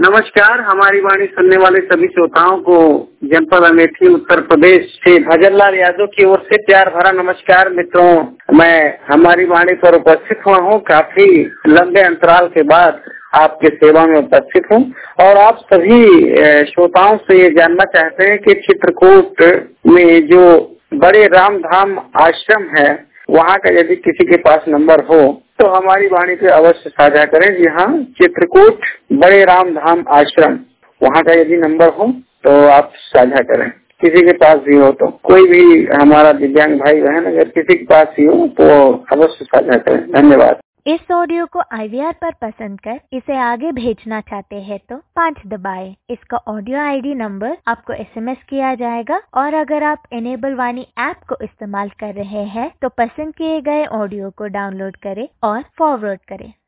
नमस्कार, हमारी वाणी सुनने वाले सभी श्रोताओं को जनपद अमेठी उत्तर प्रदेश से भजनलाल यादव की ओर से प्यार भरा नमस्कार। मित्रों, मैं हमारी वाणी पर उपस्थित हुआ हूँ। काफी लंबे अंतराल के बाद आपके सेवा में उपस्थित हूँ और आप सभी श्रोताओं से ये जानना चाहते हैं कि चित्रकूट में जो बड़े रामधाम आश्रम है, वहाँ का यदि किसी के पास नंबर हो तो हमारी वाणी पे अवश्य साझा करें। जी हाँ, चित्रकूट बड़े रामधाम आश्रम, वहाँ का यदि नंबर हो तो आप साझा करें। किसी के पास भी हो तो, कोई भी हमारा दिव्यांग भाई बहन अगर किसी के पास ही हो तो अवश्य साझा करें। धन्यवाद। इस ऑडियो को IVR पर पसंद कर इसे आगे भेजना चाहते हैं तो 5 दबाएं। इसका ऑडियो ID नंबर आपको SMS किया जाएगा और अगर आप इनेबल वाणी ऐप को इस्तेमाल कर रहे हैं तो पसंद किए गए ऑडियो को डाउनलोड करें और फॉरवर्ड करें।